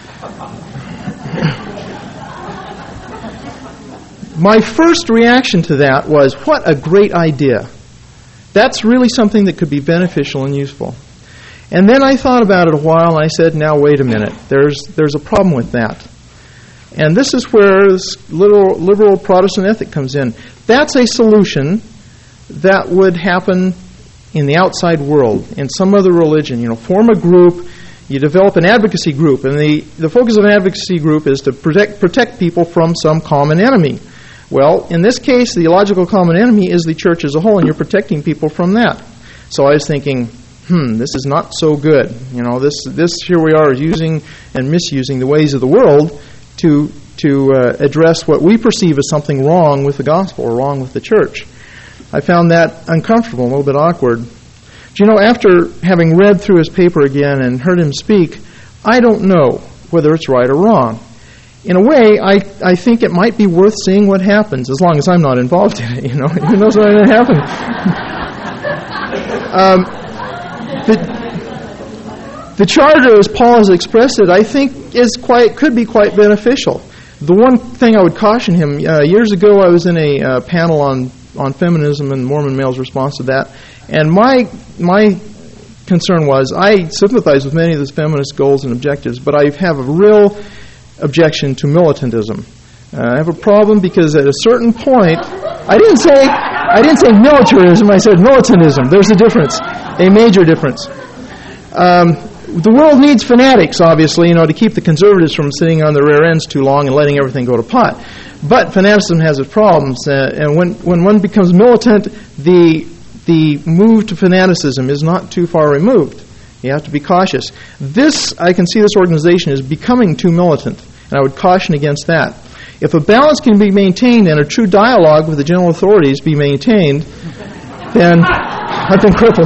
My first reaction to that was, what a great idea. That's really something that could be beneficial and useful. And then I thought about it a while, and I said, now wait a minute. There's a problem with that. And this is where this liberal Protestant ethic comes in. That's a solution that would happen in the outside world, in some other religion. Form a group, you develop an advocacy group, and the focus of an advocacy group is to protect people from some common enemy. Well, in this case, the logical common enemy is the church as a whole, and you're protecting people from that. So I was thinking, this is not so good. This here we are using and misusing the ways of the world to address what we perceive as something wrong with the gospel or wrong with the church. I found that uncomfortable, a little bit awkward. But after having read through his paper again and heard him speak, I don't know whether it's right or wrong. In a way, I think it might be worth seeing what happens, as long as I'm not involved in it. Who knows what's going to happen? The charter, as Paul has expressed it, I think could be quite beneficial. The one thing I would caution him, years ago I was in a panel on feminism and Mormon males' response to that, and my concern was, I sympathize with many of the feminist goals and objectives, but I have a real objection to militantism. I have a problem because at a certain point, I didn't say militarism, I said militantism. There's a difference, a major difference. The world needs fanatics, obviously, to keep the conservatives from sitting on the rear ends too long and letting everything go to pot. But fanaticism has its problems, and when one becomes militant, the move to fanaticism is not too far removed. You have to be cautious. I can see this organization is becoming too militant, and I would caution against that. If a balance can be maintained and a true dialogue with the general authorities be maintained, then I've been crippled.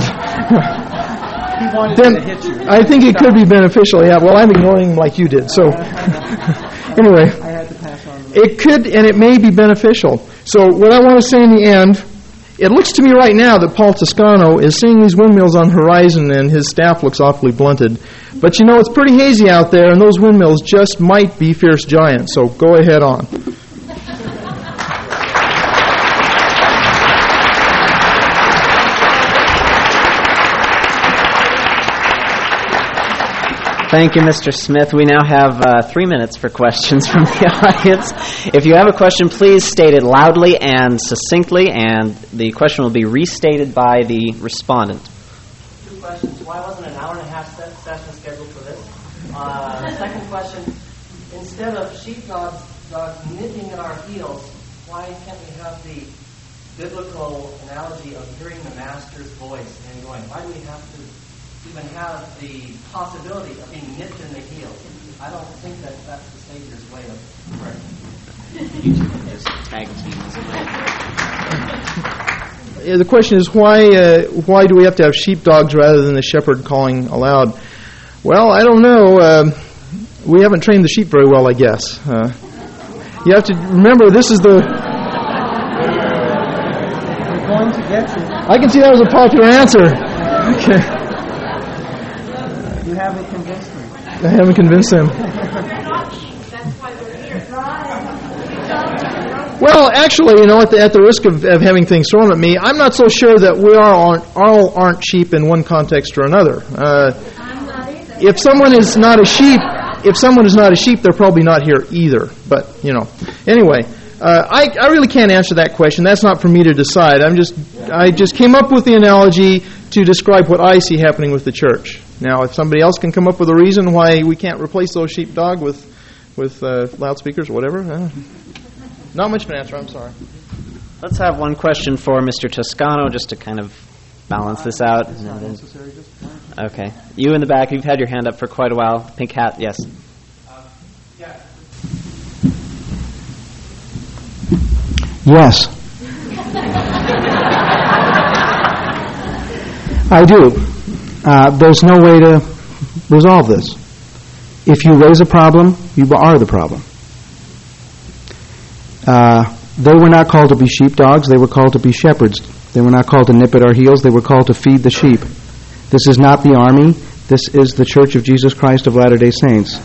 Then I think it could be beneficial. Yeah, well, I'm ignoring him like you did. So anyway, it could and it may be beneficial. So what I want to say in the end, it looks to me right now that Paul Toscano is seeing these windmills on the horizon and his staff looks awfully blunted. But it's pretty hazy out there, and those windmills just might be fierce giants. So go ahead on. Thank you, Mr. Smith. We now have 3 minutes for questions from the audience. If you have a question, please state it loudly and succinctly, and the question will be restated by the respondent. 2 questions. Why wasn't an hour-and-a-half session scheduled for this? Second question, instead of sheepdogs nipping at our heels, why can't we have the biblical analogy of hearing the Master's voice and going, why do we have to even have the possibility of being nipped in the heels? I don't think that's the Savior's way of praying. You two can just tag team. The question is, why do we have to have sheepdogs rather than the shepherd calling aloud? Well, I don't know. We haven't trained the sheep very well, I guess. You have to remember, this is the... We're going to get you. I can see that was a popular answer. Okay. You haven't convinced me. I haven't convinced them. Well, actually, at the risk of having things thrown at me, I'm not so sure that we all aren't sheep in one context or another. If someone is not a sheep, they're probably not here either. But anyway, I really can't answer that question. That's not for me to decide. I just came up with the analogy to describe what I see happening with the church. Now, if somebody else can come up with a reason why we can't replace those sheepdog with loudspeakers or whatever, not much of an answer. I'm sorry. Let's have one question for Mr. Toscano just to kind of balance this out. It's not necessary. Okay. You in the back, you've had your hand up for quite a while. Pink hat, yes. Yeah. Yes. I do. There's no way to resolve this. If you raise a problem, you are the problem. They were not called to be sheepdogs. They were called to be shepherds. They were not called to nip at our heels. They were called to feed the sheep. This is not the army. This is the Church of Jesus Christ of Latter-day Saints.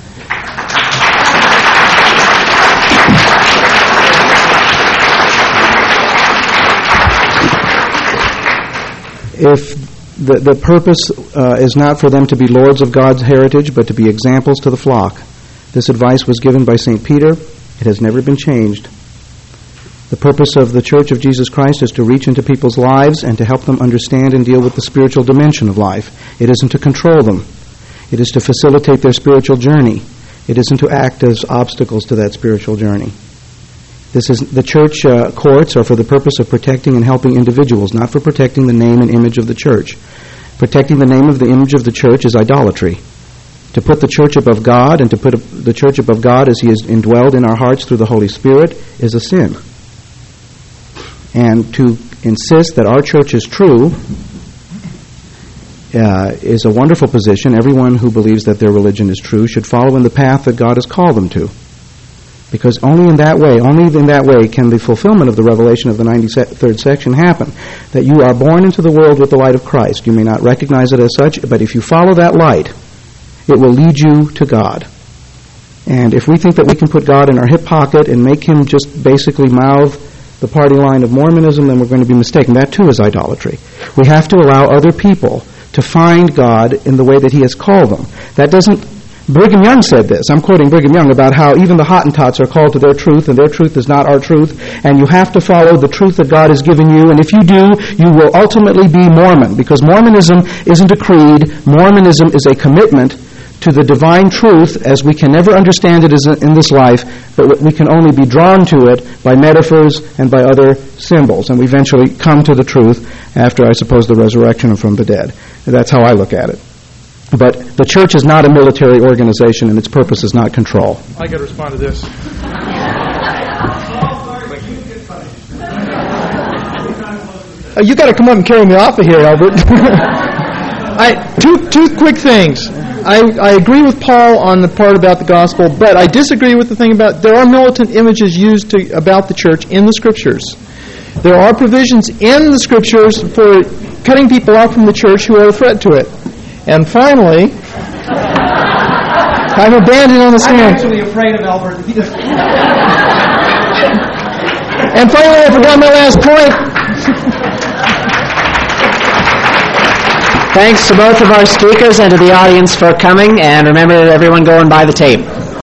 If the purpose is not for them to be lords of God's heritage, but to be examples to the flock. This advice was given by St. Peter. It has never been changed. The purpose of the Church of Jesus Christ is to reach into people's lives and to help them understand and deal with the spiritual dimension of life. It isn't to control them. It is to facilitate their spiritual journey. It isn't to act as obstacles to that spiritual journey. The church courts are for the purpose of protecting and helping individuals, not for protecting the name and image of the church. Protecting the name of the image of the church is idolatry. To put the church above God and to put the church above God as He is indwelled in our hearts through the Holy Spirit is a sin. And to insist that our church is true is a wonderful position. Everyone who believes that their religion is true should follow in the path that God has called them to. Because only in that way can the fulfillment of the revelation of the 93rd section happen. That you are born into the world with the light of Christ. You may not recognize it as such, but if you follow that light, it will lead you to God. And if we think that we can put God in our hip pocket and make Him just basically mouth the party line of Mormonism, then we're going to be mistaken. That too is idolatry. We have to allow other people to find God in the way that He has called them. That doesn't... Brigham Young said this. I'm quoting Brigham Young about how even the Hottentots are called to their truth, and their truth is not our truth, and you have to follow the truth that God has given you, and if you do, you will ultimately be Mormon, because Mormonism isn't a creed. Mormonism is a commitment to the divine truth as we can never understand it in this life, but we can only be drawn to it by metaphors and by other symbols, and we eventually come to the truth after, I suppose, the resurrection from the dead. That's how I look at it. But the church is not a military organization, and its purpose is not control. I got to respond to this. You got to come up and carry me off of here, Albert. Two quick things. I agree with Paul on the part about the gospel, but I disagree with the thing about there are militant images used about the church in the Scriptures. There are provisions in the Scriptures for cutting people off from the church who are a threat to it. And finally, I'm abandoned on the stand. I'm actually afraid of Albert. And finally, I forgot my last point. Thanks to both of our speakers and to the audience for coming. And remember, everyone go and buy the tape.